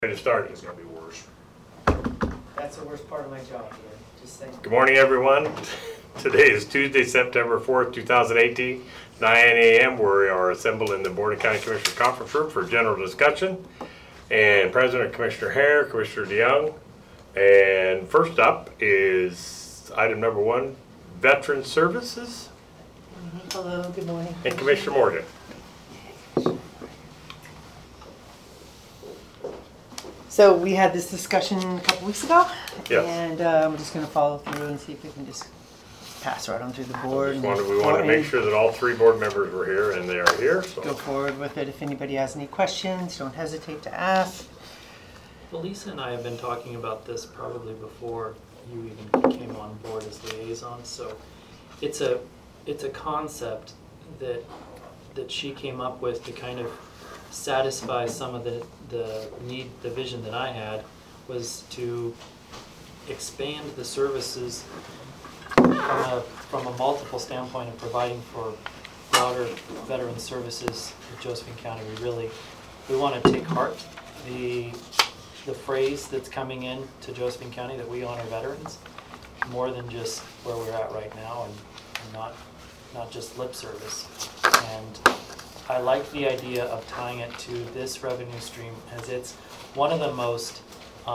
To start, it's going to be worse. That's the worst part of my job here. Just saying. Good morning, everyone. Today is Tuesday, September 4th, 2018, 9 a.m. We are assembled in the Board of County Commissioners Conference Room for general discussion. And President Commissioner Hare, Commissioner DeYoung. And first up is item number 1, Veteran Services. Hello, good morning. And Commissioner Morgan. So we had this discussion a couple weeks ago, Yes. and I'm just going to follow through and see if we can just pass right on through the board. We wanted to make sure that all 3 board members were here, and they are here. So. Go forward with it. If anybody has any questions, don't hesitate to ask. Well, Lisa and I have been talking about this probably before you even came on board as liaison. So it's a concept that she came up with to kind of satisfy some of the vision that I had, was to expand the services from a multiple standpoint of providing for broader veteran services in Josephine County. We want to take heart the phrase that's coming in to Josephine County, that we honor veterans, more than just where we're at right now, and not just lip service. And I like the idea of tying it to this revenue stream, as it's one of the most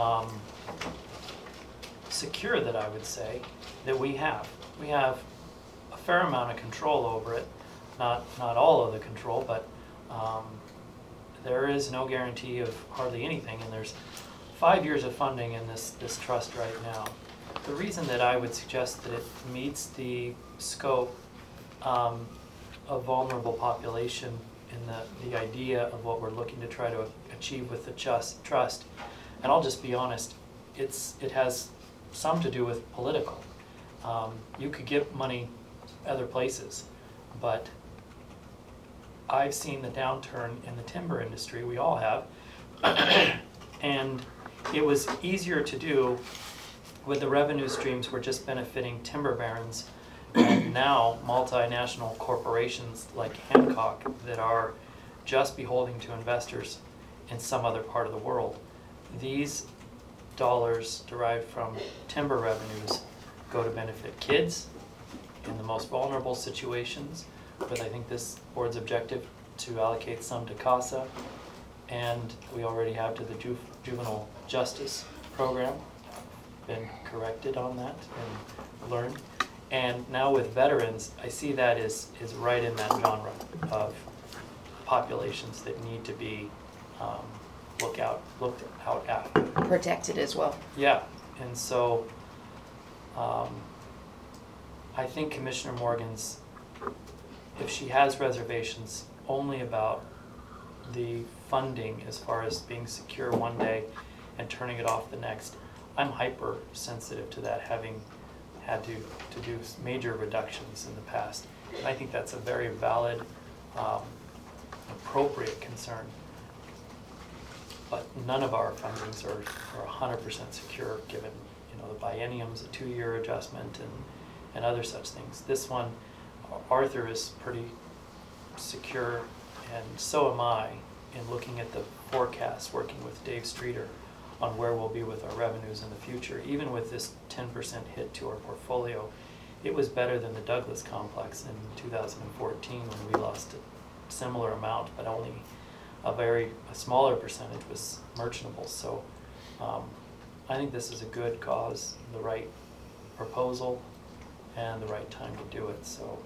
secure, that I would say, that we have. We have a fair amount of control over it, not all of the control, but there is no guarantee of hardly anything, and there's 5 years of funding in this trust right now. The reason that I would suggest that it meets the scope of vulnerable population in the idea of what we're looking to try to achieve with the trust, and I'll just be honest, it has some to do with political. You could get money other places, but I've seen the downturn in the timber industry, we all have, and it was easier to do with the revenue streams were just benefiting timber barons, and now multinational corporations like Hancock that are just beholden to investors in some other part of the world. These dollars derived from timber revenues go to benefit kids in the most vulnerable situations, but I think this board's objective to allocate some to CASA, and we already have to the juvenile justice program. Been corrected on that and learned. And now with veterans, I see that is right in that genre of populations that need to be looked out at. Protected as well. Yeah, and so I think Commissioner Morgan's, if she has reservations only about the funding as far as being secure one day and turning it off the next, I'm hypersensitive to that, having had to do major reductions in the past. And I think that's a very valid, appropriate concern. But none of our fundings are 100% secure, given the biennium's a 2-year adjustment and other such things. This one, Arthur is pretty secure, and so am I, in looking at the forecast, working with Dave Streeter on where we'll be with our revenues in the future. Even with this 10% hit to our portfolio, it was better than the Douglas complex in 2014, when we lost a similar amount, but only a smaller percentage was merchantable. So I think this is a good cause, the right proposal, and the right time to do it. So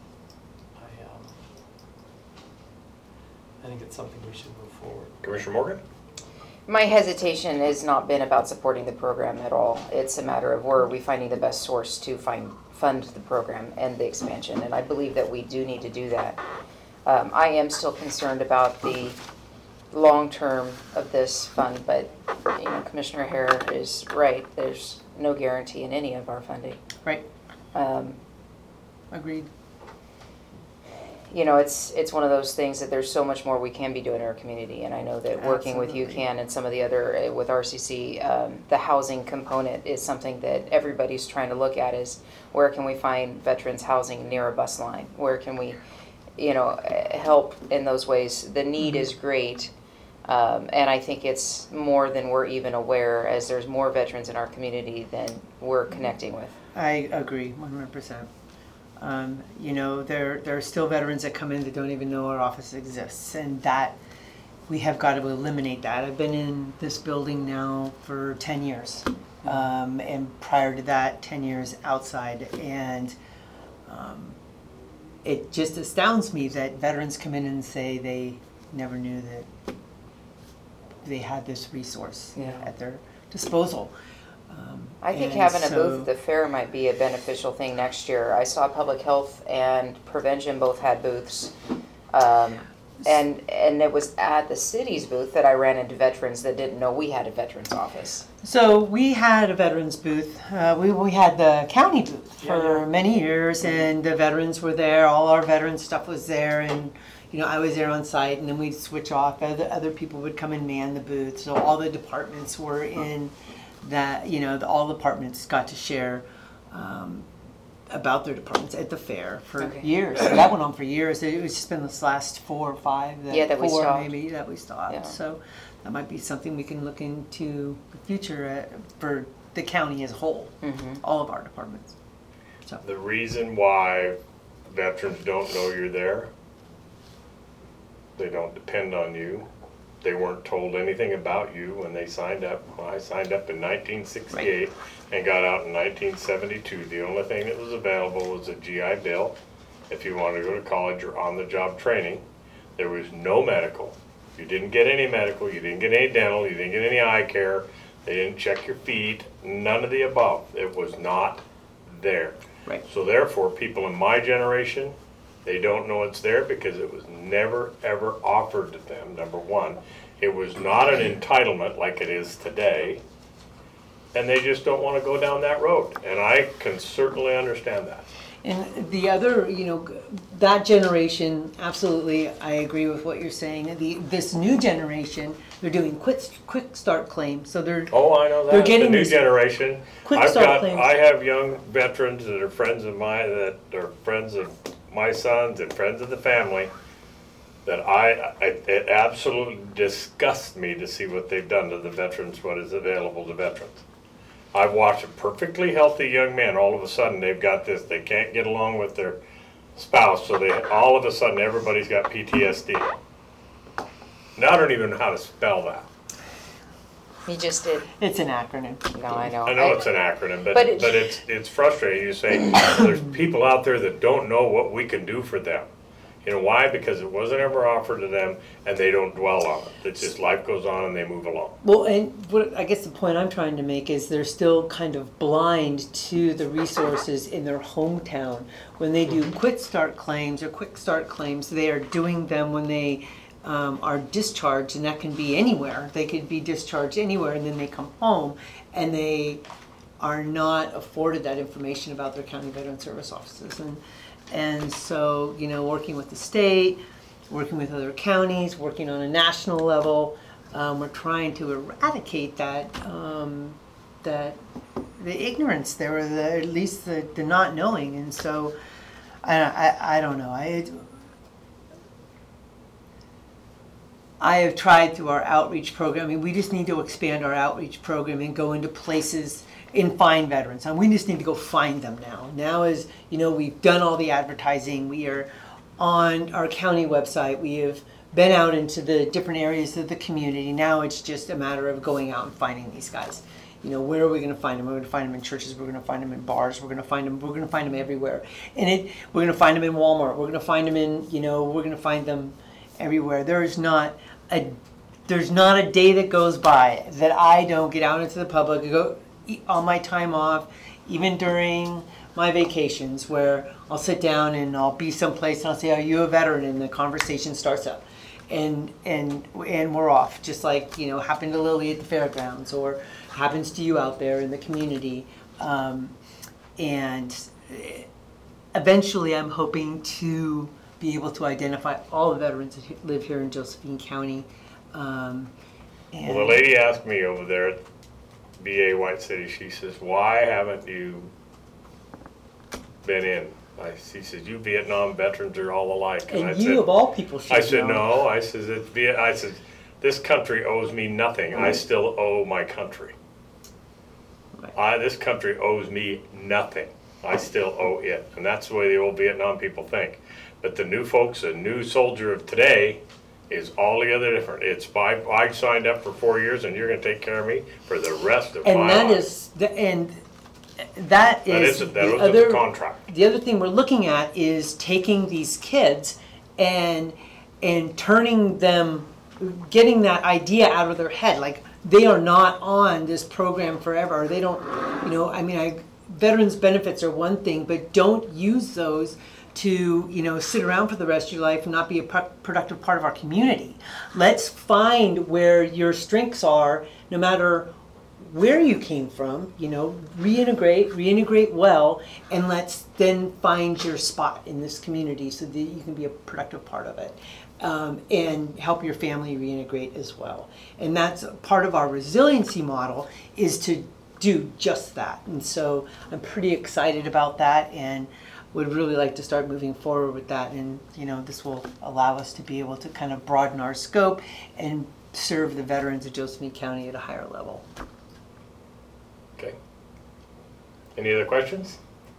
I think it's something we should move forward. Commissioner Morgan? My hesitation has not been about supporting the program at all. It's a matter of where are we finding the best source to fund the program and the expansion, and I believe that we do need to do that. I am still concerned about the long term of this fund, but Commissioner Hare is right. There's no guarantee in any of our funding. Right. Agreed. It's one of those things that there's so much more we can be doing in our community, and I know that working with UCAN and some of the other, with RCC, the housing component is something that everybody's trying to look at, is where can we find veterans housing near a bus line? Where can we, help in those ways? The need is great. And I think it's more than we're even aware, as there's more veterans in our community than we're connecting with. I agree 100%. You know, there are still veterans that come in that don't even know our office exists, and that we have got to eliminate that. I've been in this building now for 10 years, and prior to that, 10 years outside, and it just astounds me that veterans come in and say they never knew that they had this resource at their disposal. I think And having a so- booth at the fair might be a beneficial thing next year. I saw public health and prevention both had booths. And it was at the city's booth that I ran into veterans that didn't know we had a veterans office. So we had a veterans booth. We had the county booth for Yeah. many years, and the veterans were there. All our veterans stuff was there, and you know I was there on site. And then we'd switch off. Other people would come and man the booth. So all the departments were in that. You know, all the departments got to share about their departments at the fair for years. So that went on for years. It was just been this last 4 or 5 that we four stopped. maybe that we stopped. Yeah. So that might be something we can look into the future for the county as a whole, all of our departments. So The reason why veterans don't know you're there, they don't depend on you. They weren't told anything about you when they signed up. Well, I signed up in 1968 and got out in 1972. The only thing that was available was a GI Bill if you wanted to go to college or on-the-job training. There was no medical. You didn't get any medical, you didn't get any dental, you didn't get any eye care. They didn't check your feet, none of the above. It was not there. Right. So therefore, people in my generation, they don't know it's there because it was never, ever offered to them, number one. It was not an entitlement like it is today. And they just don't want to go down that road. And I can certainly understand that. and the other, you know, that generation, absolutely, I agree with what you're saying. This new generation, they're doing quick start claims, so they're Oh, I know that. They're getting the new these generation. quick I've start got, claims. I have young veterans that are friends of mine, that are friends of my sons and friends of the family, that it absolutely disgusts me to see what they've done to the veterans, what is available to veterans. I've watched a perfectly healthy young man, all of a sudden they've got this, they can't get along with their spouse, so they all of a sudden everybody's got PTSD. Now I don't even know how to spell that. He just did. it's an acronym. No, I know. I know it's an acronym, but But it's frustrating. You say there's people out there that don't know what we can do for them. You know why? Because it wasn't ever offered to them, and they don't dwell on it. It's just life goes on and they move along. Well, and what I guess the point I'm trying to make is they're still kind of blind to the resources in their hometown. When they do quick start claims, they are doing them when they are discharged, and that can be anywhere. They could be discharged anywhere, and then they come home, and they are not afforded that information about their county veteran service offices. And so, you know, working with the state, working with other counties, working on a national level, we're trying to eradicate that the ignorance there, or at least the not knowing. And so, I don't know. I have tried through our outreach program. I mean, we just need to expand our outreach program and go into places and find veterans. And we just need to go find them now. Now is, you know, we've done all the advertising. We are on our county website. We have been out into the different areas of the community. Now it's just a matter of going out and finding these guys. You know, where are we going to find them? We're going to find them in churches. We're going to find them in bars. We're going to find them everywhere. And we're going to find them in Walmart. We're going to find them in, you know, we're going to find them everywhere. There's not a day that goes by that I don't get out into the public, go on my time off, even during my vacations, where I'll sit down and I'll be someplace and I'll say, "Are you a veteran?" And the conversation starts up, and we're off, just like, you know, happened to Lily at the fairgrounds, or happens to you out there in the community, and eventually I'm hoping to be able to identify all the veterans that live here in Josephine County. Well, the lady asked me over there at BA White City, she says, "Why haven't you been in?" She says, "You Vietnam veterans are all alike." And I you said, of all people should I said, know. "No." I said, this country owes me nothing. I still owe my country. This country owes me nothing. I still owe it. And that's the way the old Vietnam people think. But the new folks, the new soldier of today, is altogether different. It's I signed up for 4 years, and you're going to take care of me for the rest of my life. That is the contract. The other thing we're looking at is taking these kids and turning them, getting that idea out of their head. Like, they are not on this program forever. They don't, veterans benefits are one thing, but don't use those to, sit around for the rest of your life and not be a productive part of our community. Let's find where your strengths are, no matter where you came from, reintegrate well, and let's then find your spot in this community so that you can be a productive part of it. And help your family reintegrate as well. And that's part of our resiliency model, is to do just that. And so I'm pretty excited about that, and would really like to start moving forward with that. And this will allow us to be able to kind of broaden our scope and serve the veterans of Josephine County at a higher level. Okay. Any other questions?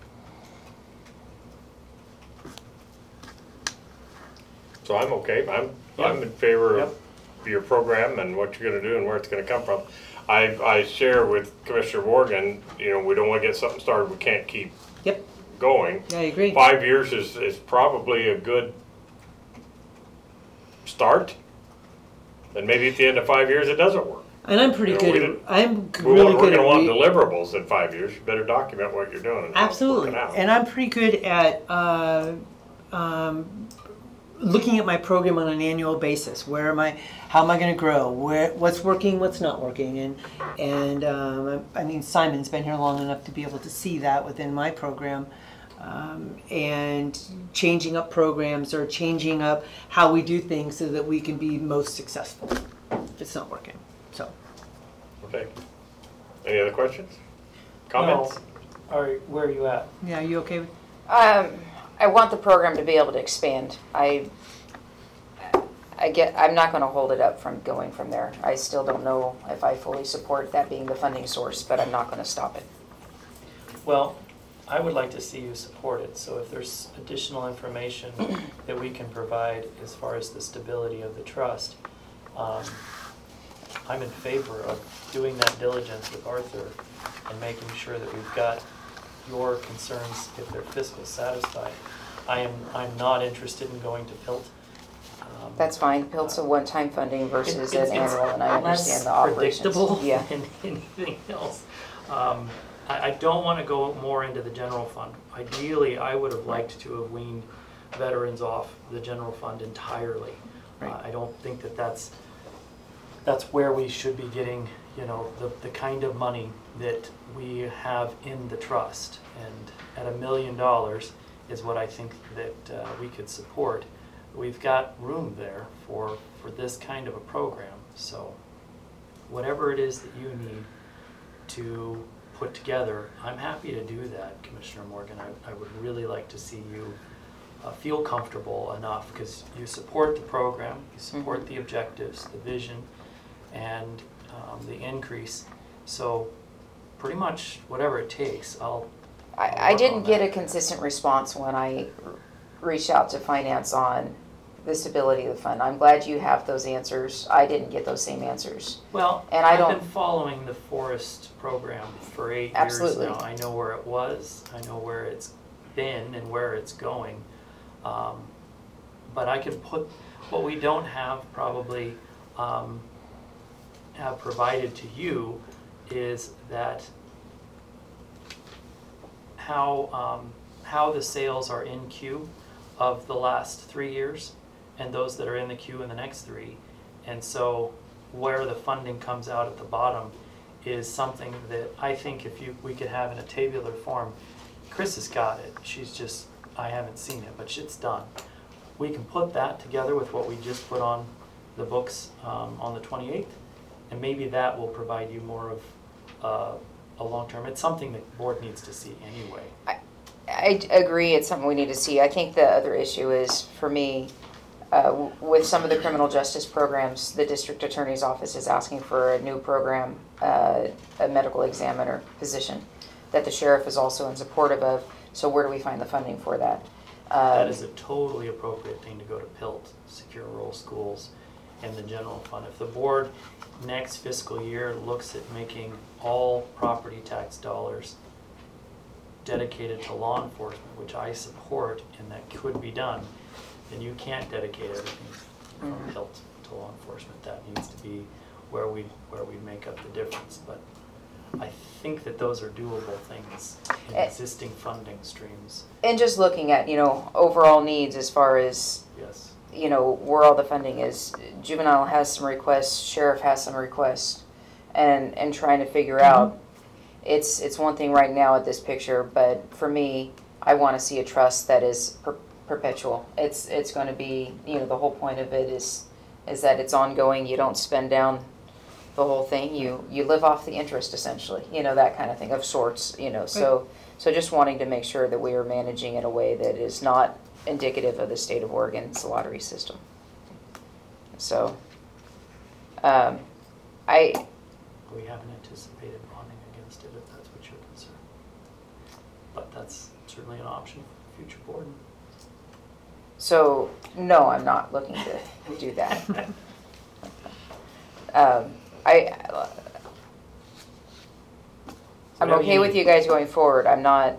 So I'm okay. I'm in favor of your program and what you're going to do and where it's going to come from. I share with Commissioner Morgan, we don't want to get something started we can't keep going. Yeah, I agree. 5 years is probably a good start. And maybe at the end of 5 years it doesn't work. And I'm pretty good. We're going to want deliverables in 5 years. You better document what you're doing. And absolutely. And I'm pretty good at looking at my program on an annual basis. Where am I? How am I going to grow? What's working? What's not working? And Simon's been here long enough to be able to see that within my program, and changing up programs or changing up how we do things so that we can be most successful if it's not working. So. Okay. Any other questions? Comments? No. Where are you at? Yeah, are you okay with? I want the program to be able to expand. I'm not going to hold it up from going from there. I still don't know if I fully support that being the funding source, but I'm not going to stop it. Well, I would like to see you support it. So if there's additional information that we can provide as far as the stability of the trust, I'm in favor of doing that diligence with Arthur and making sure that we've got your concerns if they're fiscal satisfied. I'm not interested in going to PILT. That's fine. PILT's a one-time funding versus an annual, and I understand the operations. Predictable than anything else. I don't want to go more into the general fund. Ideally, I would have liked to have weaned veterans off the general fund entirely. Right. I don't think that's where we should be getting, the kind of money that we have in the trust. And at $1 million is what I think that we could support. We've got room there for this kind of a program. So whatever it is that you need to put together, I'm happy to do that, Commissioner Morgan. I would really like to see you feel comfortable enough, because you support the program, you support the objectives, the vision, and the increase. So pretty much whatever it takes, I didn't get a consistent response when I reached out to finance on the stability of the fund. I'm glad you have those answers. I didn't get those same answers. Well, and I've been following the Forest program for 8 Absolutely. years now. I know where it was, I know where it's been and where it's going. But I can put what we don't have probably have provided to you is that how the sales are in queue of the last 3 years and those that are in the queue in the next 3. And so where the funding comes out at the bottom is something that I think we could have in a tabular form. Chris has got it. I haven't seen it, but it's done. We can put that together with what we just put on the books on the 28th, and maybe that will provide you more of a long-term. It's something that the board needs to see anyway. I agree, it's something we need to see. I think the other issue is, for me, with some of the criminal justice programs, the district attorney's office is asking for a new program, a medical examiner position that the sheriff is also in support of. So where do we find the funding for that? That is a totally appropriate thing to go to PILT, Secure Rural Schools, and the general fund. If the board next fiscal year looks at making all property tax dollars dedicated to law enforcement, which I support and that could be done, then you can't dedicate everything from PILT to law enforcement. That needs to be where we make up the difference. But I think that those are doable things in existing funding streams. And just looking at, overall needs as far as, Yes. where all the funding is. Juvenile has some requests, sheriff has some requests, and trying to figure out. It's one thing right now at this picture, but for me, I want to see a trust that is perpetual. It's going to be, the whole point of it is that it's ongoing. You don't spend down the whole thing. You live off the interest, essentially. That kind of thing of sorts. So just wanting to make sure that we are managing in a way that is not indicative of the state of Oregon's lottery system. So, We haven't anticipated bonding against it, if that's what you're concerned. But that's certainly an option for the future board. So, no, I'm not looking to do that. I'm Whatever okay you with need. you guys going forward. I'm not,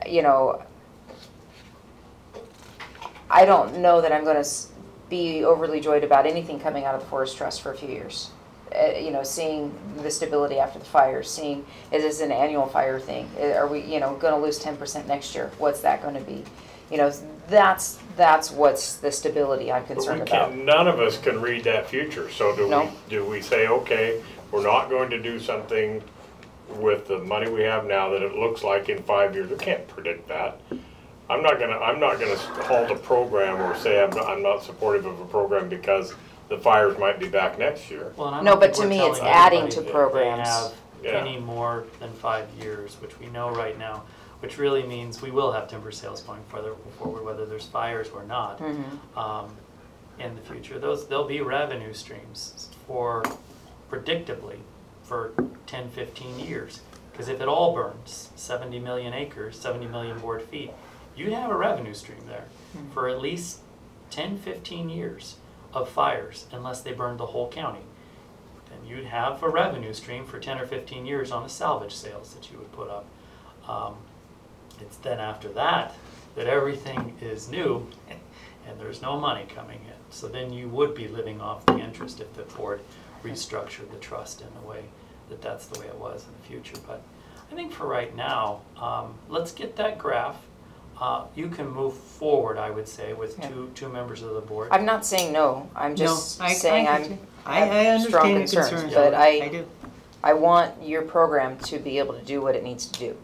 I don't know that I'm going to be overly joyed about anything coming out of the Forest Trust for a few years. Seeing the stability after the fire, seeing, is this an annual fire thing? Are we, going to lose 10% next year? What's that going to be? That's what's the stability I'm But concerned we about. can't, none of us can read that future, so No. do we say, okay, we're not going to do something with the money we have now that it looks like in 5 years? We can't predict that. I'm not gonna halt a program or say I'm not supportive of a program because the fires might be back next year. Well, and I No, don't but think to we're me, it's telling adding anybody to that programs. They have Yeah. any more than 5 years, which we know right now, which really means we will have timber sales going further forward, whether there's fires or not. In the future, there'll be revenue streams for, predictably, for 10, 15 years. Because if it all burns, 70 million acres, 70 million board feet, you'd have a revenue stream there for at least 10, 15 years of fires, unless they burned the whole county. Then you'd have a revenue stream for 10 or 15 years on the salvage sales that you would put up. It's then after that everything is new and there's no money coming in. So then you would be living off the interest if the board restructured the trust in a way that that's the way it was in the future. But I think for right now, let's get that graph. You can move forward, I would say, with two members of the board. I'm not saying no. I'm just saying I have strong understand your concerns, concerns. but I do. I want your program to be able to do what it needs to do.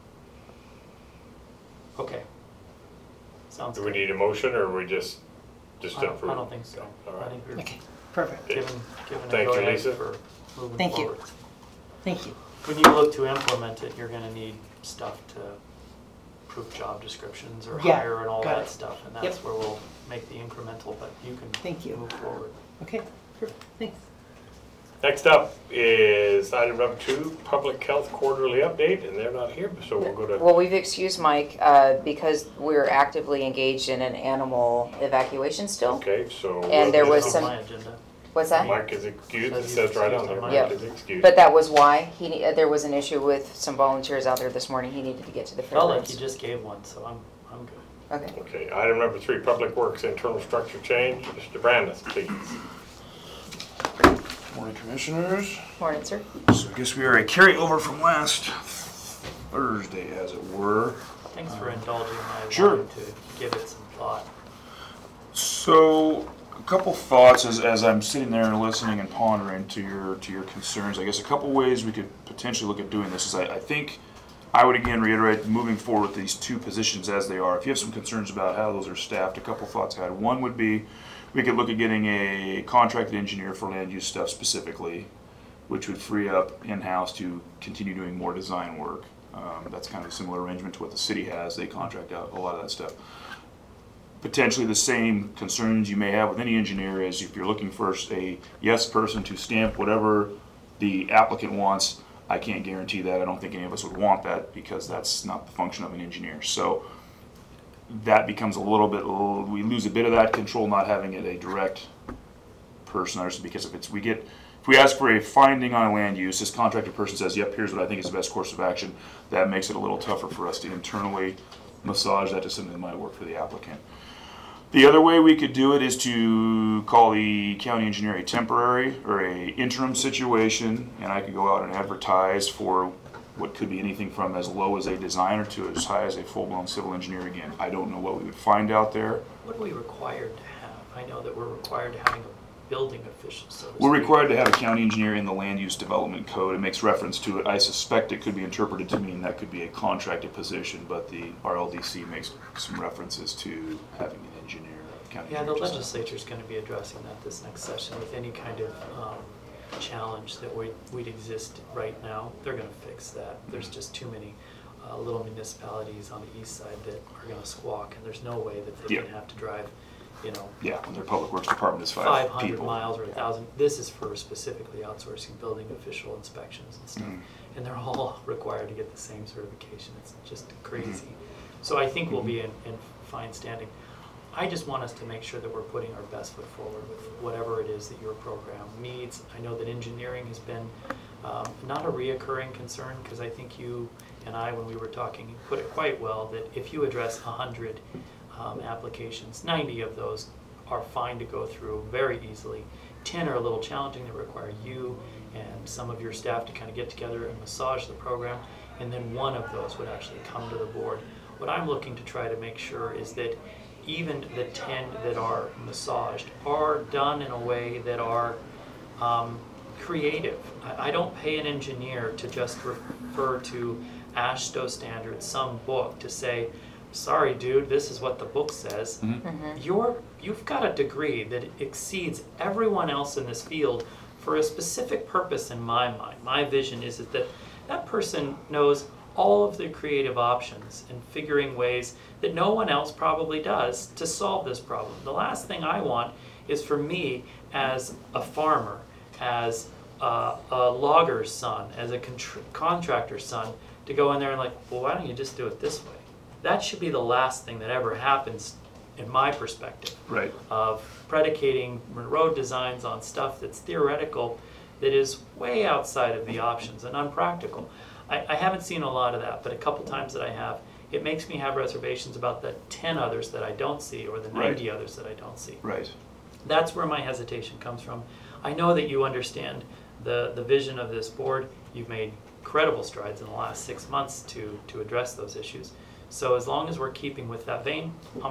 Okay. Sounds Do good. we need a motion or we just I approve? don't think so. All I right. think we're Okay, perfect. given a Thank you, go-ahead Lisa. for moving Thank you. forward. Thank you. When you look to implement it, you're gonna need stuff to prove job descriptions or Yeah, hire and all got that it. stuff, and Yep. that's where we'll make the incremental, but you can Thank you. move forward. Okay, perfect. Thanks. Next up is item number 2, Public Health Quarterly Update, and they're not here, so we'll go to, Well, we've excused Mike because we're actively engaged in an animal evacuation still. okay, so. And there was It's some- on my agenda. What's that? Mike is excused, it says right on there, Yeah. Mike is excused. But that was why there was an issue with some volunteers out there this morning. He needed to get to the Felt like fairgrounds. you just gave one, so I'm good. Okay. Okay, item number 3, Public Works Internal Structure Change, Mr. Brandis, please. Morning, Commissioners. Morning, sir. So I guess we are a carryover from last Thursday, as it were. Thanks for indulging my Sure. wanting to give it some thought. So a couple thoughts as I'm sitting there and listening and pondering to your concerns. I guess a couple ways we could potentially look at doing this is I think I would again reiterate moving forward with these 2 positions as they are. If you have some concerns about how those are staffed, a couple thoughts I had. One would be we could look at getting a contracted engineer for land use stuff specifically, which would free up in-house to continue doing more design work. That's kind of a similar arrangement to what the city has. They contract out a lot of that stuff. potentially the same concerns you may have with any engineer is if you're looking for a yes person to stamp whatever the applicant wants. I can't guarantee that. I don't think any of us would want that because that's not the function of an engineer. So that becomes a little bit, we lose a bit of that control not having it a direct person. Because if we ask for a finding on a land use, this contracted person says, yep, here's what I think is the best course of action, that makes it a little tougher for us to internally massage that to something that might work for the applicant. The other way we could do it is to call the county engineer a temporary or a interim situation, and I could go out and advertise for what could be anything from as low as a designer to as high as a full-blown civil engineer. Again, I don't know what we would find out there. What are we required to have? I know that we're required to having a building official, so to We're speak. required to have a county engineer in the land use development code. It makes reference to it. I suspect it could be interpreted to mean that could be a contracted position, but the RLDC makes some references to having an engineer, county Yeah, the engineer. legislature's going to be addressing that this next session with any kind of challenge that we'd exist right now. They're going to fix that. There's just too many little municipalities on the east side that are going to squawk, and there's no way that they Yeah. can have to drive, Yeah, when their public works department is 500 people. miles or 1,000. This is for specifically outsourcing building official inspections and stuff. And they're all required to get the same certification. It's just crazy. So I think we'll be in fine standing. I just want us to make sure that we're putting our best foot forward with whatever it is that your program needs. I know that engineering has been not a reoccurring concern, because I think you and I, when we were talking, you put it quite well, that if you address 100 applications, 90 of those are fine to go through very easily. 10 are a little challenging. They require you and some of your staff to kind of get together and massage the program, and then one of those would actually come to the board. What I'm looking to try to make sure is that even the 10 that are massaged are done in a way that are creative. I don't pay an engineer to just refer to AASHTO standards, some book, to say, sorry dude, this is what the book says. You've got a degree that exceeds everyone else in this field for a specific purpose in my mind. My vision is that that person knows all of the creative options and figuring ways that no one else probably does to solve this problem. The last thing I want is for me as a farmer, as a logger's son, as a contractor's son, to go in there and like, well, why don't you just do it this way? That should be the last thing that ever happens, in my perspective, Right. of predicating road designs on stuff that's theoretical, that is way outside of the options and unpractical. I haven't seen a lot of that, but a couple times that I have, it makes me have reservations about the 10 others that I don't see, or the 90 others that I don't see. Right. That's where my hesitation comes from. I know that you understand the vision of this board. You've made incredible strides in the last 6 months to address those issues. So as long as we're keeping with that vein, I'm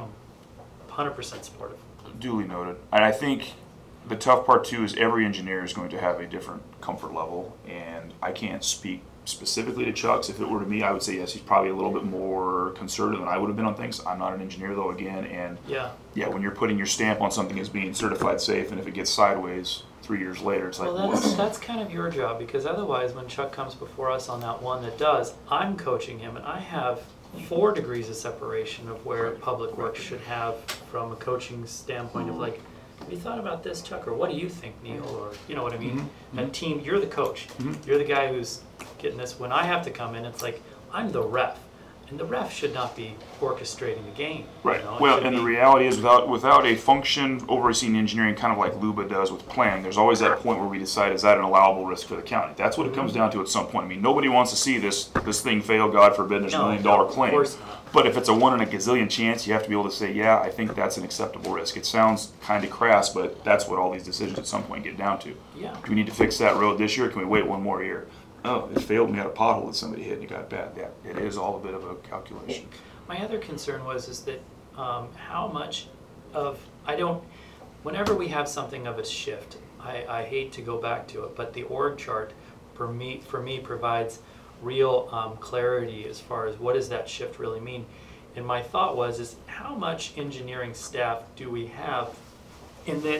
100% supportive. Duly noted. And I think the tough part too is every engineer is going to have a different comfort level, and I can't speak specifically to Chuck's. If it were to me, I would say yes, he's probably a little bit more conservative than I would have been on things. I'm not an engineer though, again, and Yeah. when you're putting your stamp on something as being certified safe, and if it gets sideways 3 years later, it's like, Well, whoops. that's kind of your job, because otherwise when Chuck comes before us on that one that does, I'm coaching him, and I have 4 degrees of separation of where Public Works should have from a coaching standpoint of like, have you thought about this, Chuck, or what do you think, Neil, or you know what I mean? And team, you're the coach. You're the guy who's getting this. When I have to come in, it's like, I'm the ref. And the ref should not be orchestrating a game. Right. You know? It Well, should and the be- reality is, without a function overseeing engineering, kind of like LUBA does with planning, there's always that point where we decide, is that an allowable risk for the county? That's what it comes down to at some point. I mean, nobody wants to see this thing fail. God forbid, there's a $1 million of claim. course not. But if it's a 1 in a gazillion chance, you have to be able to say, yeah, I think that's an acceptable risk. It sounds kind of crass, but that's what all these decisions at some point get down to. Yeah. Do we need to fix that road this year? Or can we wait 1 more year? Oh, it failed. We had a pothole that somebody hit and it got bad. Yeah, it is all a bit of a calculation. My other concern is that how much of, whenever we have something of a shift, I hate to go back to it, but the org chart for me provides real clarity as far as what does that shift really mean. And my thought is how much engineering staff do we have, in that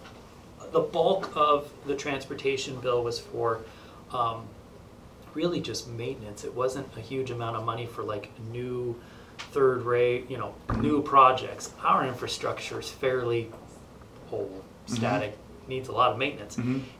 the bulk of the transportation bill was for really just maintenance. It wasn't a huge amount of money for like new third rate, new projects. Our infrastructure is fairly old, static, needs a lot of maintenance.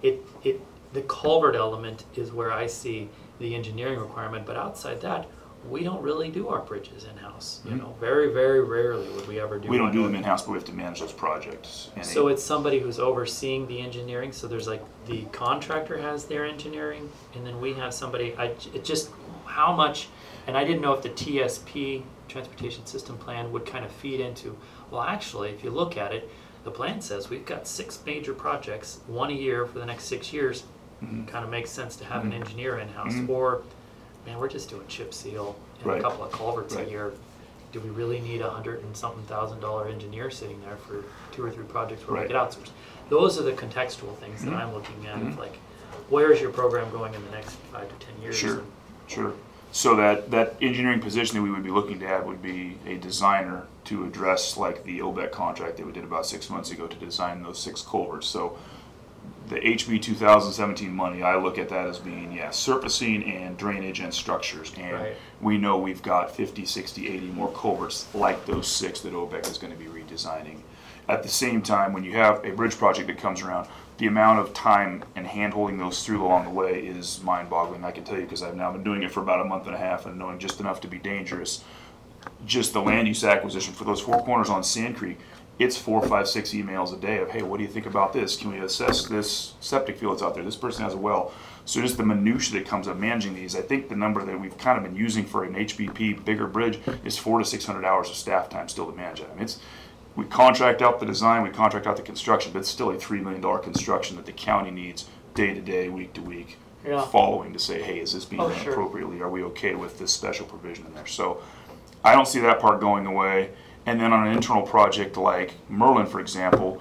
The culvert element is where I see the engineering requirement, but outside that, we don't really do our bridges in-house. Very, very rarely would we ever do. We don't one. do them in-house, but we have to manage those projects. And So it's somebody who's overseeing the engineering. So there's like the contractor has their engineering, and then we have somebody. It just how much, and I didn't know if the TSP Transportation System Plan would kind of feed into. Well, actually, if you look at it, the plan says we've got 6 major projects, one a year for the next 6 years. Kind of makes sense to have an engineer in-house, or man, we're just doing chip seal and Right. a couple of culverts Right. a year. Do we really need $100 and something thousand engineer sitting there for 2 or 3 projects where Right. we could outsource? Those are the contextual things that I'm looking at. Of like, where's your program going in the next 5 to 10 years? Sure, sure. So that engineering position that we would be looking to add would be a designer to address like the OBEC contract that we did about 6 months ago to design those 6 culverts. So the HB 2017 money, I look at that as being, surfacing and drainage and structures. And Right. we know we've got 50, 60, 80 more culverts like those 6 that OBEC is going to be redesigning. At the same time, when you have a bridge project that comes around, the amount of time and hand-holding those through along the way is mind-boggling. I can tell you because I've now been doing it for about a month and a half and knowing just enough to be dangerous. Just the land use acquisition for those 4 corners on Sand Creek, it's 4, 5, 6 emails a day of, hey, what do you think about this? Can we assess this septic field that's out there? This person has a well. So just the minutia that comes up managing these, I think the number that we've kind of been using for an HBP bigger bridge is 400 to 600 hours of staff time still to manage it. I mean, we contract out the design, we contract out the construction, but it's still a $3 million construction that the county needs day to day, week to week, following to say, hey, is this being done appropriately? Are we okay with this special provision in there? So I don't see that part going away. And then on an internal project like Merlin, for example,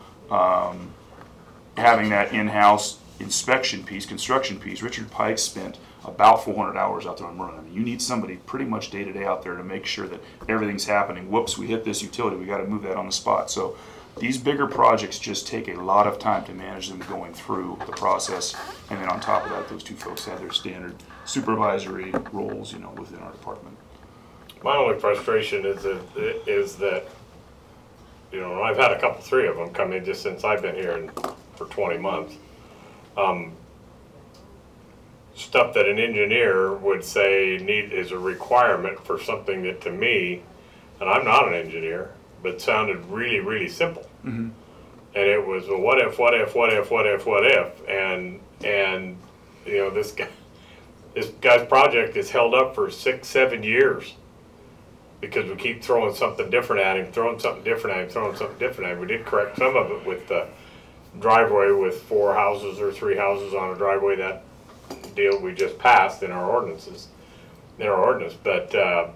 having that in-house inspection piece, construction piece, Richard Pike spent about 400 hours out there on Merlin. I mean, you need somebody pretty much day to day out there to make sure that everything's happening. Whoops, we hit this utility, we got to move that on the spot. So these bigger projects just take a lot of time to manage them going through the process. And then on top of that, those 2 folks have their standard supervisory roles, within our department. My only frustration is that I've had a couple, 3 of them come in just since I've been here for 20 months. Stuff that an engineer would say is a requirement for something that to me, and I'm not an engineer, but sounded really, really simple. And it was, well, what if, and this guy's project is held up for 6, 7 years. Because we keep throwing something different at him, We did correct some of it with the driveway with 4 houses or 3 houses on a driveway. That deal we just passed in our ordinance. But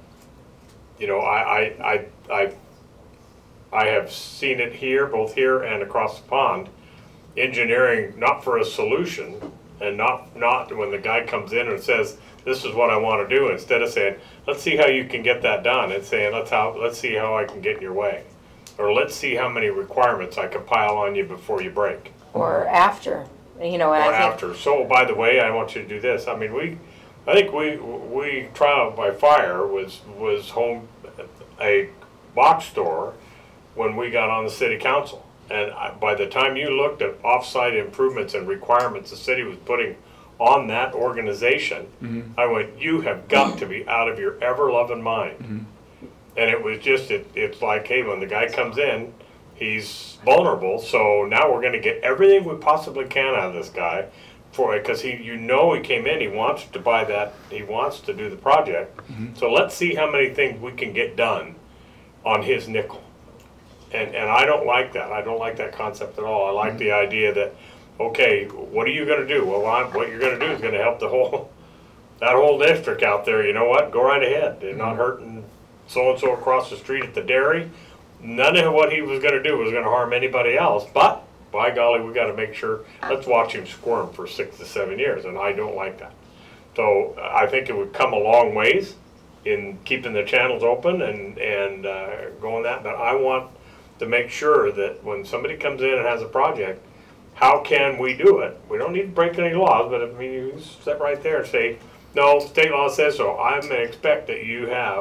I have seen it here, both here and across the pond. Engineering not for a solution, and not when the guy comes in and says, this is what I want to do, instead of saying, let's see how you can get that done, and saying, let's see how I can get in your way. Or let's see how many requirements I can pile on you before you break. Or after, and Or I think after. So, by the way, I want you to do this. I mean, I think we trial by fire was a box store when we got on the city council. And by the time you looked at off-site improvements and requirements the city was putting on that organization, I went, you have got to be out of your ever-loving mind. And it was just, it's like, hey, when the guy comes in, he's vulnerable, so now we're going to get everything we possibly can out of this guy, because he came in, he wants to buy that, he wants to do the project, so let's see how many things we can get done on his nickel. And I don't like that. I don't like that concept at all. I like the idea that, okay, what are you going to do? Well, what you're going to do is going to help that whole district out there. You know what? Go right ahead. They're not hurting so-and-so across the street at the dairy. None of what he was going to do was going to harm anybody else. But, by golly, we got to make sure, let's watch him squirm for 6 to 7 years. And I don't like that. So I think it would come a long ways in keeping the channels open and going that. But I want to make sure that when somebody comes in and has a project, how can we do it? We don't need to break any laws, but I mean, you sit right there and say, no, state law says so. I'm going to expect that you have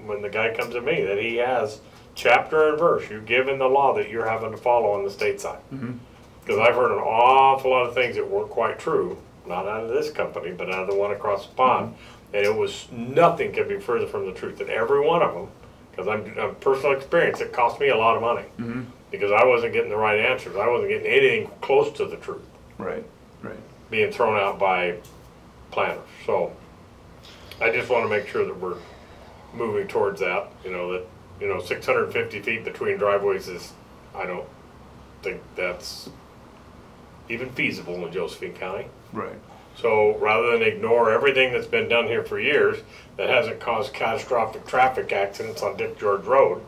when the guy comes to me, that he has chapter and verse, you give in the law that you're having to follow on the state side. Because I've heard an awful lot of things that weren't quite true, not out of this company, but out of the one across the pond. And it was, nothing could be further from the truth. And every one of them, because I'm personal experience, it cost me a lot of money. Because I wasn't getting the right answers. I wasn't getting anything close to the truth Right. being thrown out by planners. So I just want to make sure that we're moving towards that, that 650 feet between driveways is, I don't think that's even feasible in Josephine County. Right. So rather than ignore everything that's been done here for years that hasn't caused catastrophic traffic accidents on Dick George Road,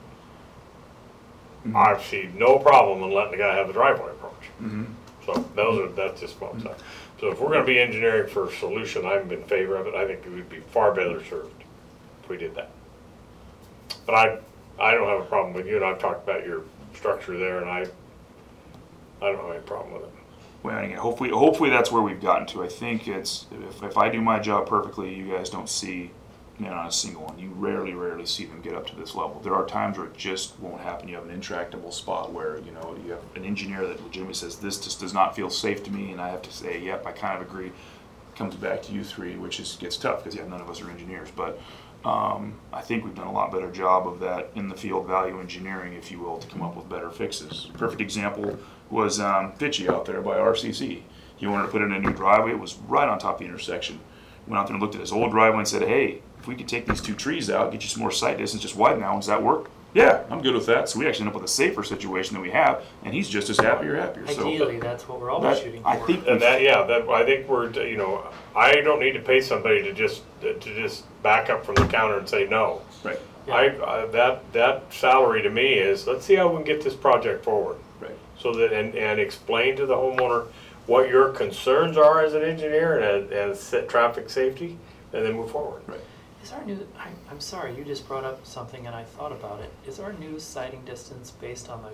I see no problem in letting the guy have the driveway approach. So that's just what I'm saying. So if we're going to be engineering for a solution, I'm in favor of it. I think it would be far better served if we did that. But I don't have a problem with you, and I've talked about your structure there, and I don't have any problem with it. Well, and again, hopefully that's where we've gotten to. I think it's, if I do my job perfectly, you guys don't see, not a single one. You rarely see them get up to this level. There are times where it just won't happen. You have an intractable spot where, you have an engineer that legitimately says, this just does not feel safe to me, and I have to say, yep, I kind of agree. Comes back to you three, which gets tough because none of us are engineers. But I think we've done a lot better job of that in the field value engineering, if you will, to come up with better fixes. Perfect example was Fitchy out there by RCC. He wanted to put in a new driveway. It was right on top of the intersection. Went out there and looked at his old driveway and said, hey, if we could take these two trees out, get you some more sight distance, just widen that one, does that work? Yeah, I'm good with that. So we actually end up with a safer situation than we have, and he's just as happy or happier. Ideally, that's what we're always shooting for. I think And I think we're, I don't need to pay somebody to just back up from the counter and say no. Right. Yeah. That salary to me is, let's see how we can get this project forward. Right. So that, and explain to the homeowner what your concerns are as an engineer and set traffic safety, and then move forward. Right. Is our new, I'm sorry, you just brought up something and I thought about it. Is our new sighting distance based on the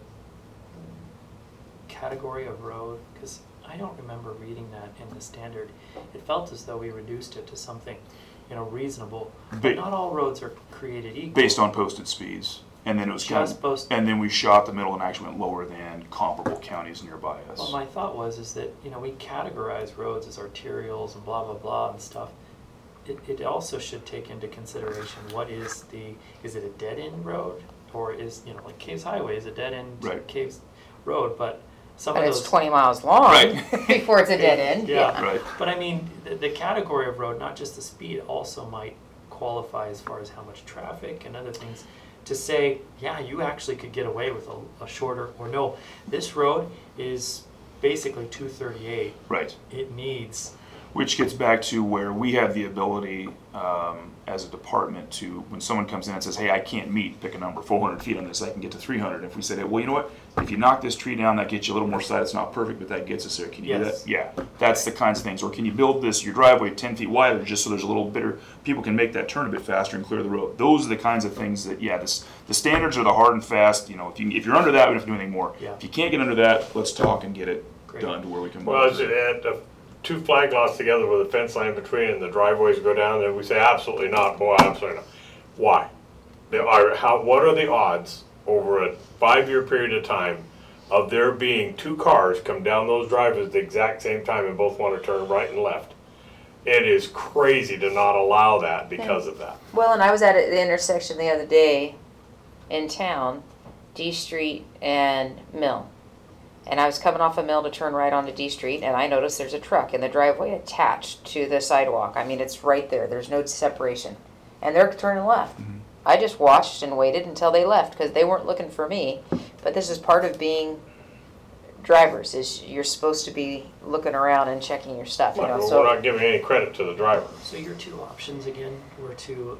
category of road? Because I don't remember reading that in the standard. It felt as though we reduced it to something, reasonable. But not all roads are created equal. Based on posted speeds. And then it was and then we shot the middle and actually went lower than comparable counties nearby us. Well, my thought is that, we categorize roads as arterials and blah, blah, blah and stuff. It also should take into consideration is it a dead-end road? Or is, like Caves Highway is a dead-end Caves road, but some of those... it's 20 miles long before it's a dead end. Yeah. Right. But I mean, the category of road, not just the speed, also might qualify as far as how much traffic and other things to say, yeah, you actually could get away with a shorter, or no, this road is basically 238. Right. It needs... Which gets back to where we have the ability as a department to, when someone comes in and says, hey, I can't meet, pick a number, 400 feet on this, I can get to 300. If we said, well, you know what, if you knock this tree down, that gets you a little more sight. It's not perfect, but that gets us there. Can you do that? Yeah, that's the kinds of things. Or can you build your driveway 10 feet wider just so there's a little bit, people can make that turn a bit faster and clear the road. Those are the kinds of things that, the standards are the hard and fast. If you're under that, we don't have to do anything more. Yeah. If you can't get under that, let's talk and get it done to where we can move. Well, two flag lots together with a fence line between and the driveways go down, and we say absolutely not, boy, absolutely not. Why? What are the odds over a 5-year period of time of there being two cars come down those driveways at the exact same time and both want to turn right and left? It is crazy to not allow that because of that. Well, and I was at the intersection the other day in town, D Street and Mill. And I was coming off of Mill to turn right onto D Street, and I noticed there's a truck in the driveway attached to the sidewalk. I mean, it's right there. There's no separation. And they're turning left. Mm-hmm. I just watched and waited until they left because they weren't looking for me. But this is part of being drivers, is you're supposed to be looking around and checking your stuff. Well, So we're not giving any credit to the driver. So your two options again were to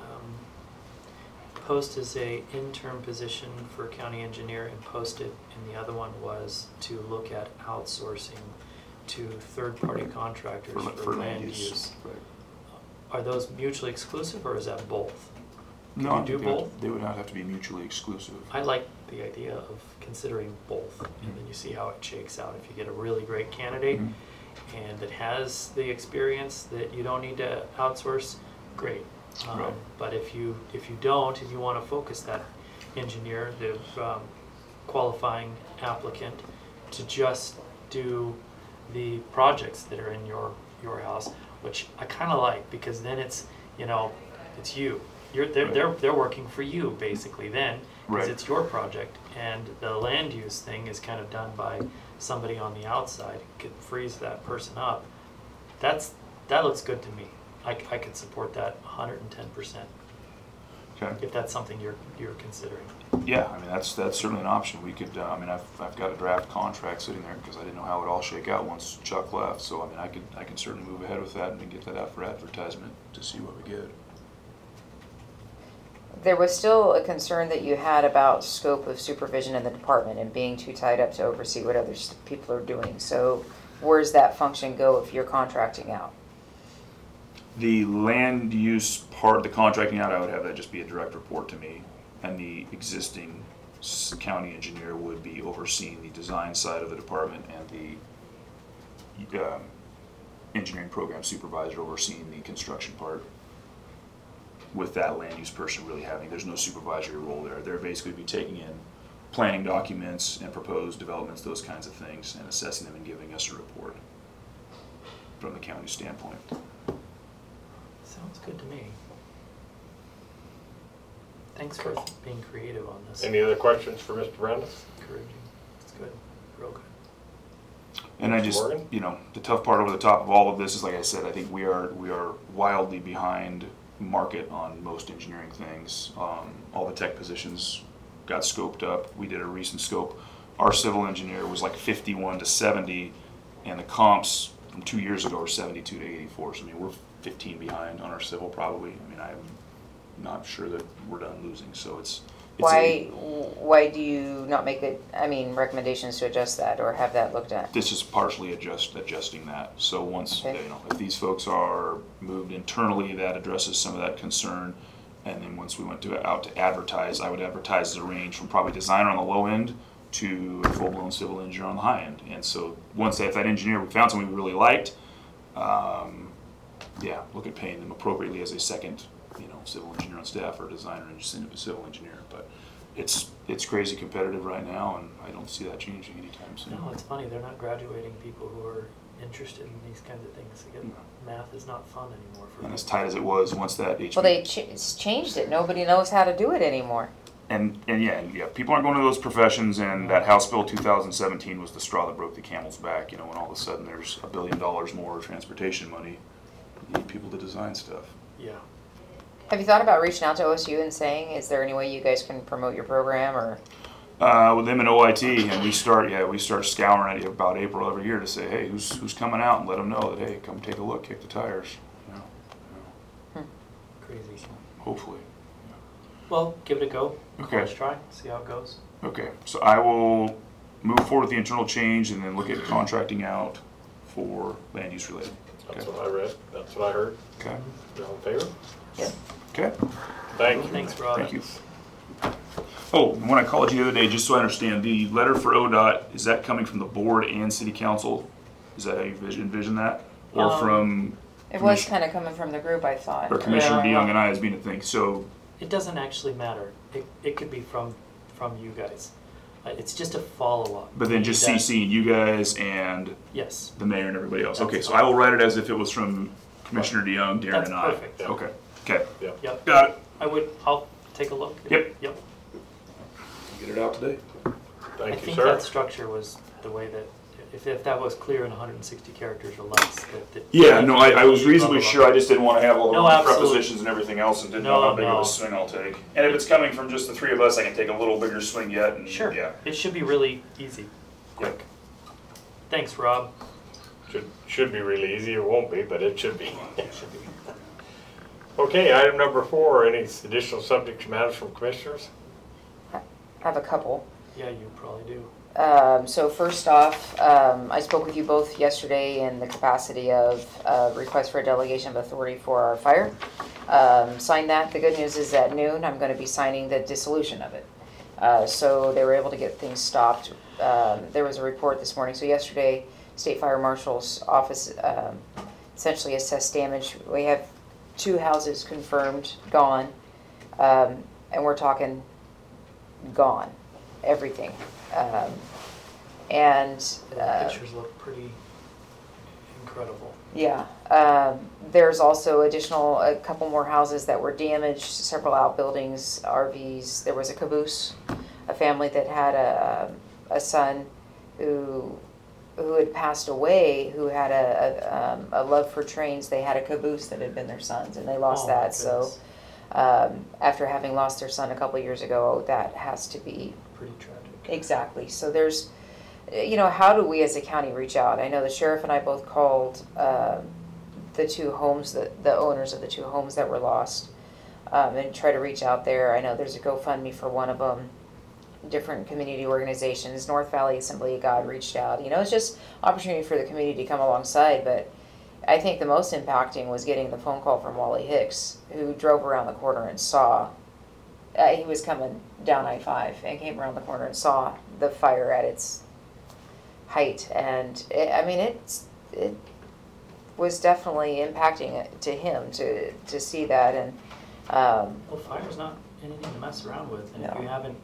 post as a interim position for county engineer and post it, and the other one was to look at outsourcing to third-party contractors for land use. Right. Are those mutually exclusive, or is that both? No, Can you do both? They would not have to be mutually exclusive. I like the idea of considering both, and then you see how it shakes out. If you get a really great candidate and that has the experience that you don't need to outsource, great. Right. But if you don't, and you want to focus that engineer, the qualifying applicant, to just do the projects that are in your house, which I kind of like, because then it's, it's you. They're working for you basically then, because Right. it's your project, and the land use thing is kind of done by somebody on the outside. Could freeze that person up. That looks good to me. I could support that 110%, Okay. if that's something you're considering. Yeah, I mean, that's certainly an option. We could, I've got a draft contract sitting there because I didn't know how it would all shake out once Chuck left. So, I mean, I can certainly move ahead with that and get that out for advertisement to see what we get. There was still a concern that you had about scope of supervision in the department and being too tied up to oversee what other people are doing. So where's that function go if you're contracting out? The land use part, the contracting out, I would have that just be a direct report to me. And the existing county engineer would be overseeing the design side of the department, and the engineering program supervisor overseeing the construction part. With that land use person really there's no supervisory role there. They're basically be taking in planning documents and proposed developments, those kinds of things, and assessing them and giving us a report from the county standpoint. Sounds good to me. Thanks for being creative on this. Any other questions for Mr. Brandis? Encouraging. It's good. Real good. And I Mr. just, Morgan? the tough part over the top of all of this is, like I said, I think we are wildly behind market on most engineering things. All the tech positions got scoped up. We did a recent scope. Our civil engineer was like 51 to 70, and the comps from 2 years ago were 72 to 84. So, I mean, we're 15 behind on our civil probably. I mean, I'm not sure that we're done losing. So it's Why do you not make recommendations to adjust that or have that looked at? This is partially adjusting that. So once, Okay. if these folks are moved internally, that addresses some of that concern. And then once we went out to advertise, I would advertise the range from probably designer on the low end to a full-blown civil engineer on the high end. And so once if that engineer, we found somebody we really liked, look at paying them appropriately as a second, civil engineer on staff or designer and civil engineer. But it's crazy competitive right now, and I don't see that changing anytime soon. No, it's funny. They're not graduating people who are interested in these kinds of things. Again, math is not fun anymore for And me. as tight as it was once that HB. Well, they changed it. Nobody knows how to do it anymore. And people aren't going to those professions, and that House Bill 2017 was the straw that broke the camel's back. When all of a sudden there's $1 billion more transportation money, you need people to design stuff. Yeah. Have you thought about reaching out to OSU and saying, is there any way you guys can promote your program or? With them and OIT, and we start scouring at about April every year to say, hey, who's coming out, and let them know that, hey, come take a look, kick the tires. Crazy. Hopefully. Well, give it a go. Okay. Let's try. See how it goes. Okay, so I will move forward with the internal change and then look at contracting out for land use related. Okay. That's what I read. That's what I heard. Okay. You all in favor? Yep. Okay. Thank you. Thanks, Rob. Thank you. Oh, when I called you the other day, just so I understand, the letter for ODOT, is that coming from the board and city council? Is that how you envision that? Or from It was kind of coming from the group, I thought. or Commissioner Yeah. DeYoung and I as being a thing? So, It doesn't actually matter. It could be from you guys. It's just a follow-up. but then just CCing you guys and Yes. the mayor and everybody else. That's Okay, so fine. I will write it as if it was from Commissioner DeYoung, Darren, That's and I. perfect. Yeah. Okay. Okay. Yeah. Yep. Got it. I'll take a look. Yep. Yep. Get it out today. I Thank you, think sir. that structure was the way that, if that was clear in 160 characters or less, that. Yeah, no, I was reasonably Blah, blah, sure. I just didn't want to have all the No, wrong absolutely. prepositions and everything else, and didn't know how big of No. a swing I'll take. And if it's coming from just the three of us, I can take a little bigger swing yet. And Sure. Yeah. It should be really easy, quick. Thanks, Rob. Should be really easy. It won't be, but it should be. It should be. Okay, item number 4, any additional subject matters from commissioners? I have a couple. Yeah, you probably do. So first off, I spoke with you both yesterday in the capacity of request for a delegation of authority for our fire. Signed that. The good news is at noon, I'm going to be signing the dissolution of it. So they were able to get things stopped. There was a report this morning. So yesterday, State Fire Marshal's office essentially assessed damage. We have 2 houses confirmed gone, and we're talking gone, everything. And The pictures look pretty incredible. yeah, there's also a couple more houses that were damaged, several outbuildings, RVs. There was a caboose, a family that had a son who had passed away, who had a love for trains. They had a caboose that had been their son's, and they lost Oh, my that. So after having lost their son a couple years ago, that has to be Pretty tragic. exactly. So there's, how do we as a county reach out? I know the sheriff and I both called the 2 homes, the owners of the 2 homes that were lost, and try to reach out there. I know there's a GoFundMe for one of them. Different community organizations, North Valley Assembly of God reached out. It's just opportunity for the community to come alongside. But I think the most impacting was getting the phone call from Wally Hicks, who drove around the corner and saw. He was coming down I-5 and came around the corner and saw the fire at its height, and it was definitely impacting to him to see that. And Well, fire's not anything to mess around with, and if No. you haven't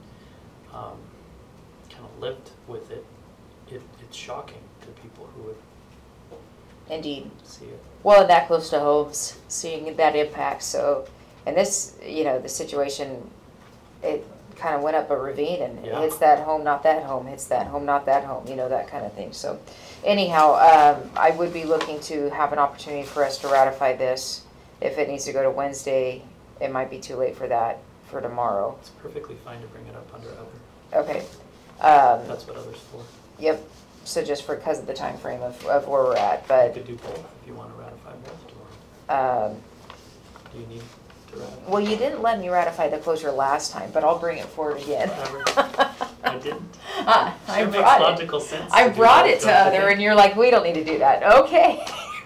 kind of lived with it, it's shocking to people who would indeed, see it. well, that close to homes, seeing that impact. So, and this, the situation, it kind of went up a ravine, and Yeah. hits that home, not that home, hits that home, not that home, that kind of thing. So anyhow, I would be looking to have an opportunity for us to ratify this. If it needs to go to Wednesday, it might be too late for that, for tomorrow. It's perfectly fine to bring it up under other. Okay. That's what others for. Yep. So just because of the time frame of where we're at, You but could do both if you want to ratify both tomorrow. Do you need to ratify? well, you didn't let me ratify the closure last time, but I'll bring it forward again. Whatever. I didn't. I Sure makes brought it. logical sense. I to do brought both, it to don't you other, think? and you're like, we don't need to do that. Okay.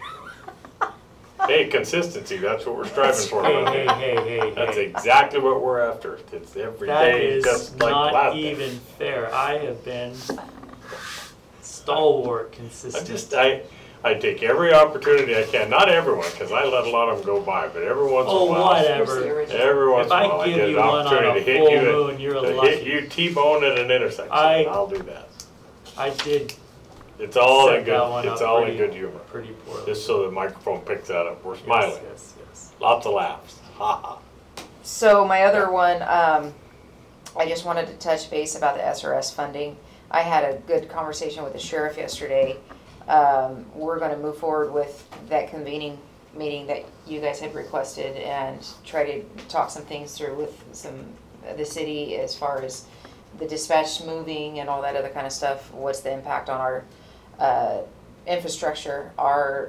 Hey, consistency, that's what we're striving for. Hey. That's exactly what we're after. It's every That day, is just like not last even day. fair. I have been stalwart, consistent. I take every opportunity I can, not everyone, because I let a lot of them go by, but every once in a Oh, while. whatever. Every once If in a while, I I give get you an one on opportunity a to hit full you, moon, you're to lucky. hit you T-bone at an intersection. I'll do that. I did It's all in set that one good, it's up all in pretty- good humor. pretty poorly. Just so the microphone picks that up. We're smiling. Yes. Lots of laughs. Ha ha. So my other one, I just wanted to touch base about the SRS funding. I had a good conversation with the sheriff yesterday. We're going to move forward with that convening meeting that you guys had requested and try to talk some things through with the city as far as the dispatch moving and all that other kind of stuff. What's the impact on our infrastructure, our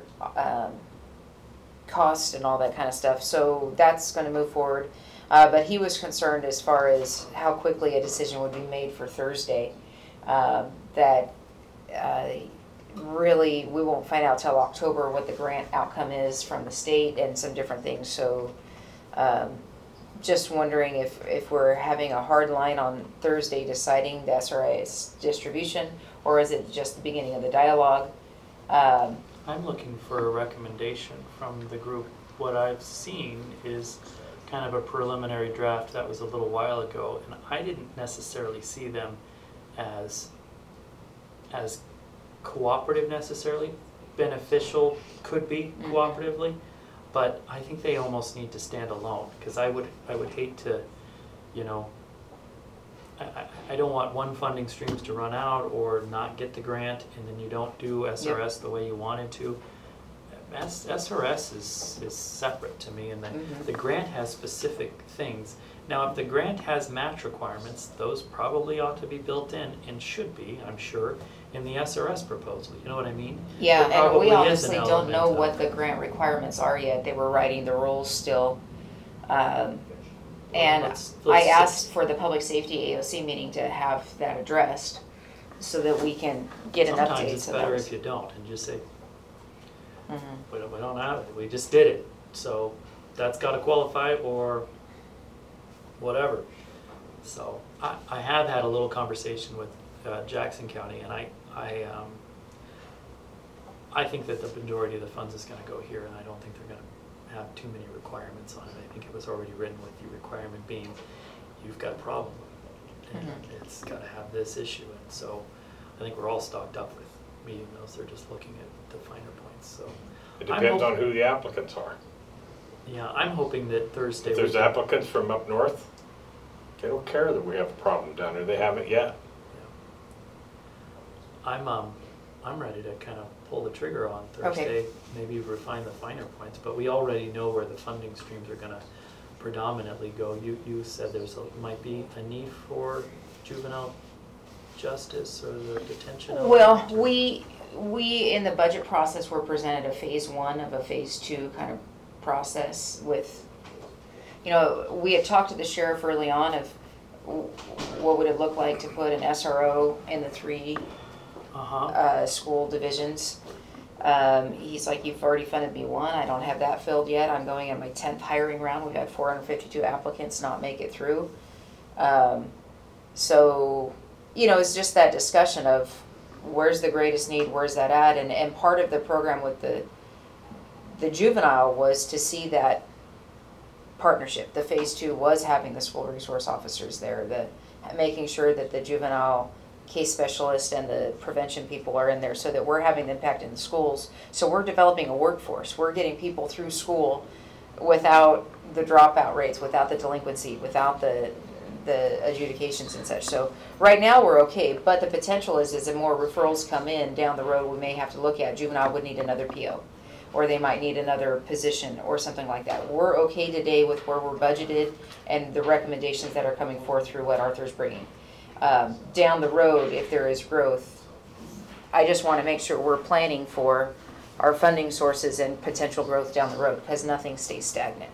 cost and all that kind of stuff. So that's going to move forward. But he was concerned as far as how quickly a decision would be made for Thursday. That really we won't find out till October what the grant outcome is from the state and some different things. So just wondering if we're having a hard line on Thursday deciding the SRS distribution, or is it just the beginning of the dialogue? I'm looking for a recommendation from the group. What I've seen is kind of a preliminary draft that was a little while ago, and I didn't necessarily see them as cooperative necessarily. Beneficial could be cooperatively, but I think they almost need to stand alone, because I would hate to, I don't want one funding streams to run out or not get the grant, and then you don't do SRS the way you wanted to. SRS is separate to me, and the grant has specific things. Now, if the grant has match requirements, those probably ought to be built in, and should be, I'm sure, in the SRS proposal. You know what I mean? Yeah, There and we probably is an honestly don't element know of- what the grant requirements are yet. They were writing the rules still. And let's I see. asked for the public safety AOC meeting to have that addressed so that we can get an update. Sometimes it's to better those. if you don't, and just say, Mhm. we don't have it, we just did it. So that's gotta qualify or whatever. So I have had a little conversation with Jackson County, and I think that the majority of the funds is gonna go here, and I don't think they're gonna have too many requirements on it. I think it was already written with the requirement being, you've got a problem, and it's got to have this issue. And so I think we're all stocked up with meeting those. They're just looking at the finer points. So It depends on who the applicants are. yeah, I'm hoping that Thursday. If there's we can- applicants from up north, they don't care that we have a problem down there. They haven't yet. I'm ready to kind of pull the trigger on Thursday, maybe refine the finer points, but we already know where the funding streams are gonna predominantly go. You said might be a need for juvenile justice or the detention element? Well, we in the budget process were presented a phase 1 of a phase 2 kind of process with, we had talked to the sheriff early on of what would it look like to put an SRO in the 3 school divisions. He's like, you've already funded me 1. I don't have that filled yet. I'm going in my 10th hiring round. We've had 452 applicants not make it through. So, it's just that discussion of where's the greatest need, where's that at? And part of the program with the juvenile was to see that partnership. The phase 2 was having the school resource officers there, making sure that the juvenile case specialist and the prevention people are in there so that we're having the impact in the schools. So we're developing a workforce. We're getting people through school without the dropout rates, without the delinquency, without the adjudications and such. So right now we're okay, but the potential is as more referrals come in down the road, we may have to look at juvenile would need another PO, or they might need another position or something like that. We're okay today with where we're budgeted and the recommendations that are coming forth through what Arthur's bringing. Down the road, if there is growth, I just want to make sure we're planning for our funding sources and potential growth down the road, because nothing stays stagnant.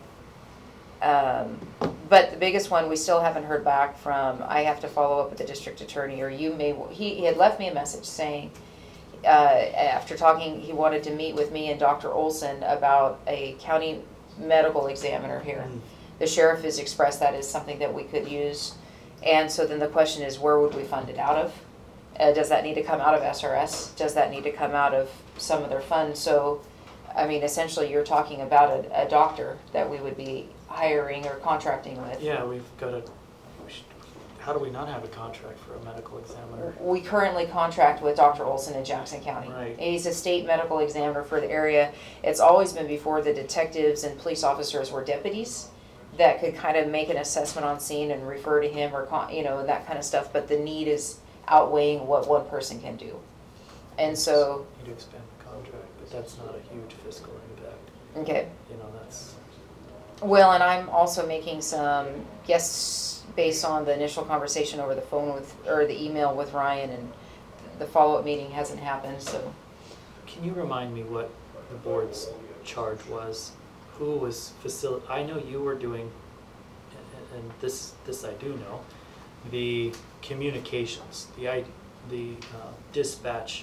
But the biggest one, we still haven't heard back from. I have to follow up with the district attorney, or he had left me a message saying, after talking, he wanted to meet with me and Dr. Olson about a county medical examiner here. The sheriff has expressed that as something that we could use. And so then the question is, where would we fund it out of? Does that need to come out of SRS? Does that need to come out of some other fund? So, essentially you're talking about a doctor that we would be hiring or contracting with. Yeah, how do we not have a contract for a medical examiner? We currently contract with Dr. Olson in Jackson County. Right. He's a state medical examiner for the area. It's always been before the detectives and police officers were deputies that could kind of make an assessment on scene and refer to him or, that kind of stuff. But the need is outweighing what one person can do. And so. You need to expand the contract, but that's not a huge fiscal impact. Okay. That's. Well, and I'm also making some guesses based on the initial conversation over the phone or the email with Ryan, and the follow-up meeting hasn't happened, so. Can you remind me what the board's charge was? Who was I know you were doing, and this I do know, the communications, the dispatch,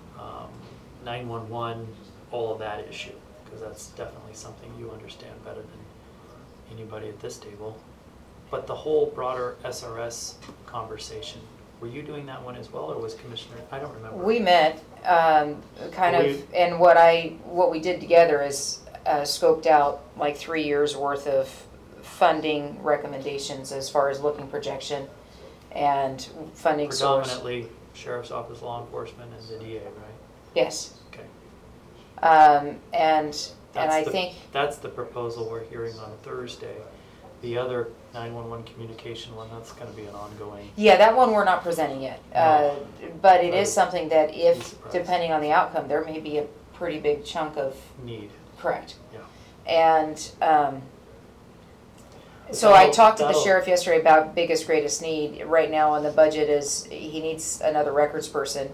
911, all of that issue, because that's definitely something you understand better than anybody at this table. But the whole broader SRS conversation, were you doing that one as well, or was Commissioner? I don't remember. We met, and what we did together is scoped out like 3 years worth of funding recommendations as far as looking projection and funding source. Predominantly Sheriff's Office, law enforcement, and the DA, right? Yes. Okay. And I think that's the proposal we're hearing on Thursday. The other 911 communication one, that's going to be an ongoing. Yeah, that one we're not presenting yet. No. But it is something that Be if, surprised. depending on the outcome, there may be a pretty big chunk of. Need. Correct. Yeah. And so I talked to the that'll- sheriff yesterday about biggest, greatest need. Right now on the budget is he needs another records person.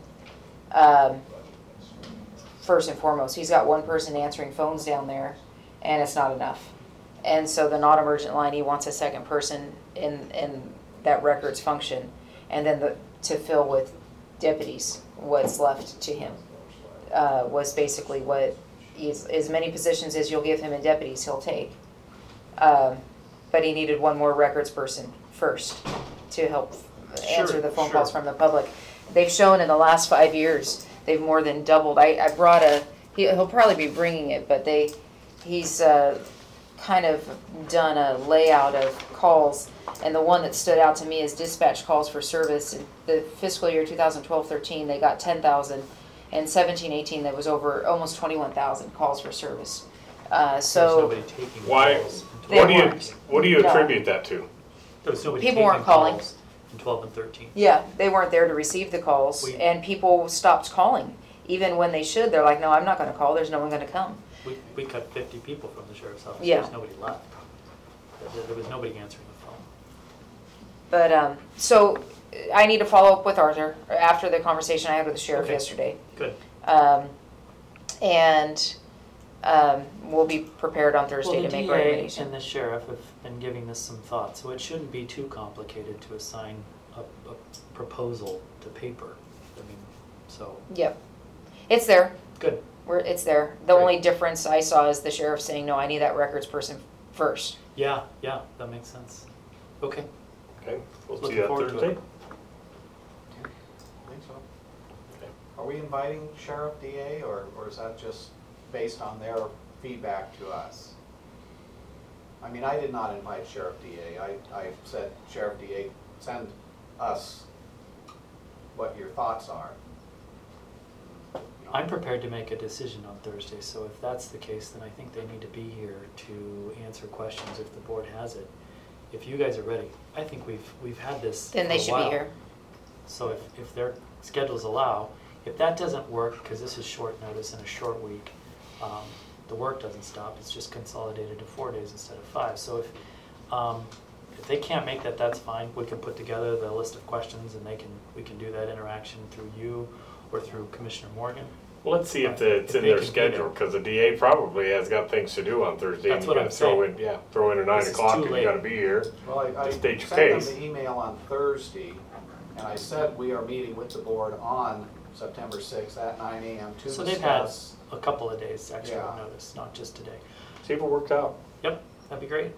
First and foremost, he's got one person answering phones down there, and it's not enough. And so the non-emergent line, he wants a second person in that records function, and then to fill with deputies what's left to him was basically what as many positions as you'll give him in deputies he'll take. But he needed one more records person first to help answer the phone calls from the public. They've shown in the last 5 years they've more than doubled. I brought he'll probably be bringing it, but he's kind of done a layout of calls, and the one that stood out to me is dispatch calls for service. In the fiscal year 2012-13, they got 10,000, and 17-18 that was over almost 21,000 calls for service. There's So nobody taking Why? calls. They What do you No. attribute that to? There was nobody People weren't taking calling. calls in 12 and 13. yeah, they weren't there to receive the calls, We- and people stopped calling. Even when they should, they're like, no, I'm not going to call. There's no one going to come. We cut 50 people from the sheriff's office. Yeah. There's nobody left. There was nobody answering the phone. But so I need to follow up with Arthur after the conversation I had with the sheriff Okay. yesterday. Good. And we'll be prepared on Thursday Well, to the make DA recommendations. and the sheriff have been giving this some thought, so it shouldn't be too complicated to assign a proposal to paper. I mean, so, Yep, it's there. good. It's there. The Great. only difference I saw is the sheriff saying, "No, I need that records person first." Yeah, that makes sense. Okay. Okay, we'll see Looking you forward to Thursday. it. I think so. Okay. Are we inviting Sheriff DA, or is that just based on their feedback to us? I mean, I did not invite Sheriff DA. I said, Sheriff DA, send us what your thoughts are. You know, I'm prepared to make a decision on Thursday, so if that's the case, then I think they need to be here to answer questions if the board has it. If you guys are ready, I think we've had this Then for they a should while. be here. So if their schedules allow, if that doesn't work, because this is short notice in a short week, the work doesn't stop, it's just consolidated to 4 days instead of 5. So if they can't make that, that's fine. We can put together the list of questions and we can do that interaction through you or through Commissioner Morgan. Well, let's see if it's If in they their can be schedule, there. because the DA probably has got things to do on Thursday. That's and what you I'm gotta throw saying. in, throw in a 9 This is o'clock, too and you late. gotta be here. Well, I to state your sent them case. the email on Thursday, and I said we are meeting with the board on September 6th at 9 a.m. to So they've had discuss. a couple of days extra Yeah. notice, not just today. See if it works out. Yep, that'd be great.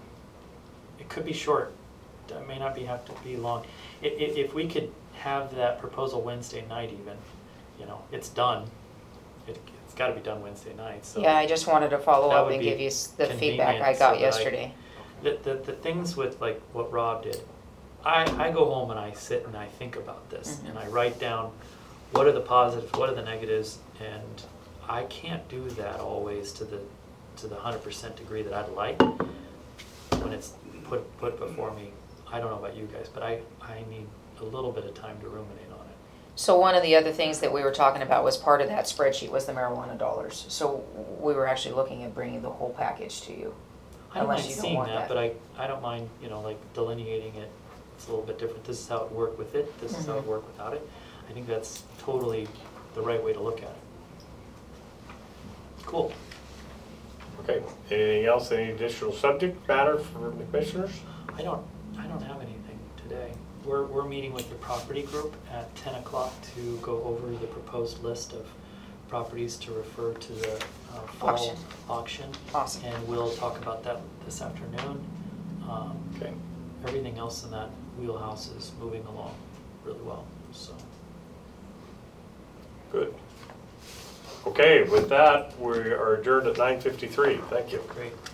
It could be short, it may not have to be long. If we could have that proposal Wednesday night even, it's done. It's gotta be done Wednesday night, so. Yeah, I just wanted to follow That up would and be give you the feedback I convenient got so that yesterday. The things with like what Rob did, I go home and I sit and I think about this and I write down what are the positives, what are the negatives, and I can't do that always to the 100% degree that I'd like when it's put before me. I don't know about you guys, but I need a little bit of time to ruminate on it. So one of the other things that we were talking about was part of that spreadsheet was the marijuana dollars. So we were actually looking at bringing the whole package to you. I don't Unless mind you don't seeing want that, that. but I don't mind, like delineating it. It's a little bit different. This is how it worked with it. This is how it worked without it. I think that's totally the right way to look at it. Cool. Okay, anything else, any additional subject matter for the commissioners? I don't have anything today. We're meeting with the property group at 10 o'clock to go over the proposed list of properties to refer to the fall auction. Awesome. And we'll talk about that this afternoon. Okay. Everything else in that wheelhouse is moving along really well, so. Good. Okay, with that, we are adjourned at 9:53. Thank you. Great.